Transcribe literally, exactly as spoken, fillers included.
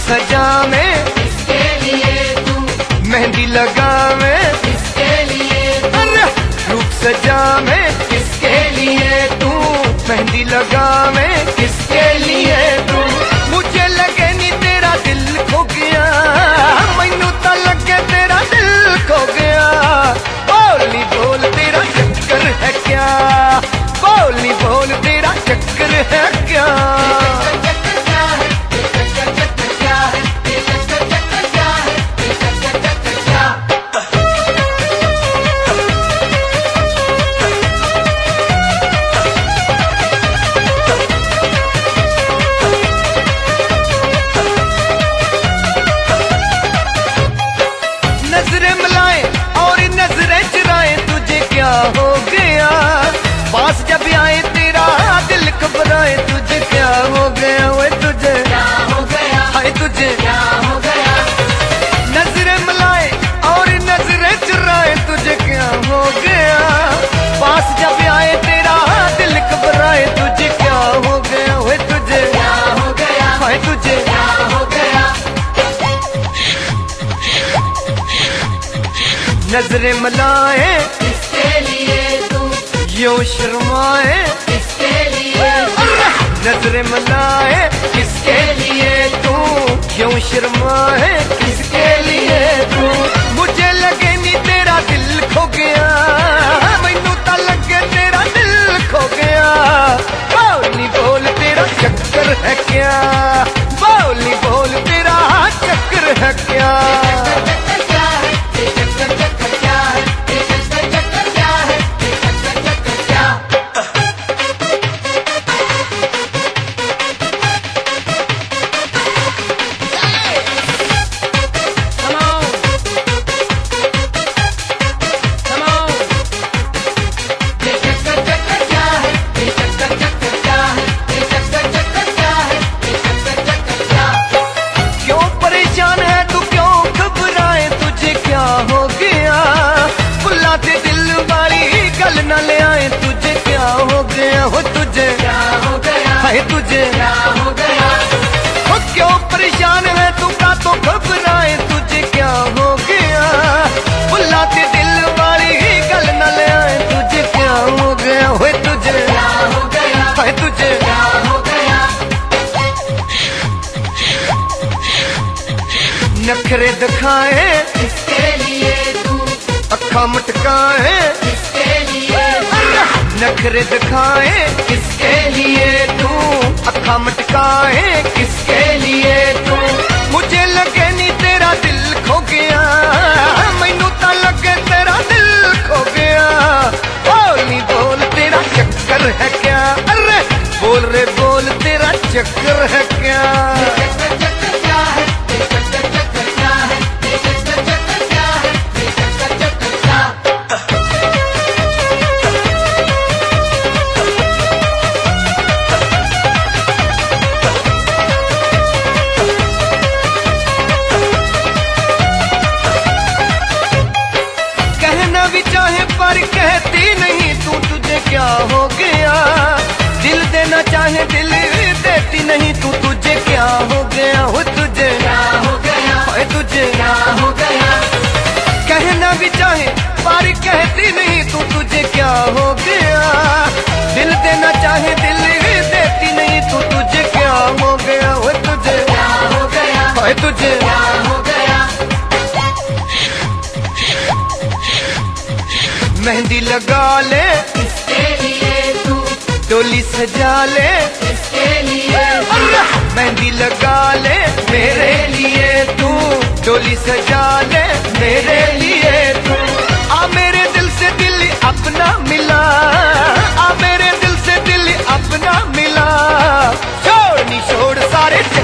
सजा में किसके लिए तू, मेहंदी लगा में किसके लिए तू, अरे रूप सजा में किसके लिए तू, मेहंदी लगा में किसके लिए तू। मुझे लगे नी तेरा दिल खो गया, मैनू तो लगे तेरा दिल खो गया। बोली बोल तेरा चक्कर है क्या, बोली बोल तेरा चक्कर है क्या। नजरें मिलाए और नजरें चुराए, तुझे क्या हो गया। पास जब आए तेरा दिल घबराए, तुझे क्या हो गया, वो तुझे क्या हो गया, हाय तुझे क्या हो गया। नजरें मिलाए और नजरें चुराए, तुझे क्या हो गया। पास जब आए तेरा दिल घबराए, तुझे क्या हो गया, वो तुझे क्या हो गया, हाय तुझे क्या हो गया। नजरें मिलाए किसके लिए तू, यूं शर्माए, किसके लिए तू, नजरें मिलाए किसके लिए तू, क्यों शर्माए किसके लिए तू। मुझे लगे नी तेरा दिल खो गया, मैनू तो लगे तेरा दिल खो गया। बोली बोल तेरा चक्कर है क्या, बोली बोल तेरा चक्कर है क्या। न ले आए, तुझे क्या हो गया, हो तुझे क्या हो गया, हाय तुझे क्या हो गया। हो क्यों परेशान है तू, का तो घबराए, तुझे क्या हो गया। बुलाते दिल वाली गल न ले आए, तुझे क्या हो गया, हो तुझे क्या हो गया, हाय तुझे क्या हो गया। नखरे दिखाए किसके लिए तू, अखा मटकाए, किसके लिए तू, नखरे दिखाए किसके लिए तू, अखा मटकाए किसके लिए तू। मुझे लगे नी तेरा दिल खो गया, मैनू तो लगे तेरा दिल खो गया। बोली बोल तेरा चक्कर है क्या, अरे बोल रे बोल तेरा चक्कर है क्या। भी चाहे पर कहती नहीं तू, तुझे क्या हो गया। दिल देना चाहे दिल देती नहीं तू, तुझे क्या हो गया, हो तुझे क्या हो गया, हाय तुझे क्या हो गया। कहना भी चाहे पर कहती नहीं तू, तुझे क्या हो गया। दिल देना चाहे दिल देती नहीं तू, तुझे क्या हो गया, हो तुझे क्या हो गया, हाय तुझे क्या हो गया। मेहंदी लगा ले किसके लिए तू, डोली सजा ले किसके लिए तू, मेहंदी लगा ले मेरे लिए तू, डोली सजा ले मेरे लिए तू। आ मेरे दिल से दिल अपना मिला, आ मेरे दिल से दिल अपना मिला। छोड़ नी छोड़ सारे